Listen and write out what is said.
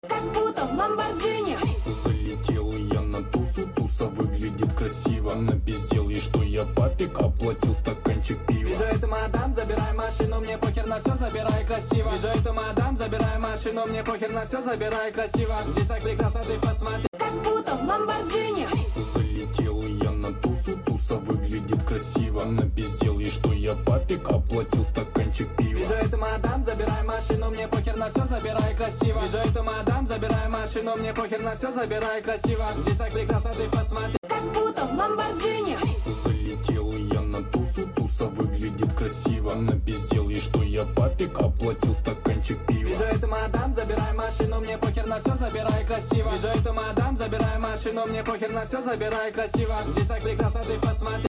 Как будто в Ламборджини. Залетел я на тусу, туса выглядит красиво. Напиздел ей, что я папик, оплатил стаканчик пива. Вижу эту мадам, забирай машину, мне похер на все, забирай красиво. Вижу эту мадам, забирай машину, мне похер на все, забирай красиво. Здесь так прекрасно, ты посмотри. Как будто в Ламборджини. Залетел я на тусу, туса выглядит красиво. Напиздел ей, что я папик, оплатил стаканчик пива. Вижу эту мадам, забирай машину, мне похер на все, забирай красиво. Вижу эту мадам, забирай машину, мне похер на все, забирай красиво. Здесь так прекрасно, ты посмотри. Как будто в Ламборджини. Залетел я на тусу, туса выглядит красиво. Напиздел ей, что я папик, оплатил стаканчик пива. Вижу эту мадам, забирай машину, мне похер на все, забирай красиво. Вижу эту мадам, забирай машину, мне похер на все, забирай красиво. Здесь так прекрасно, ты посмотри.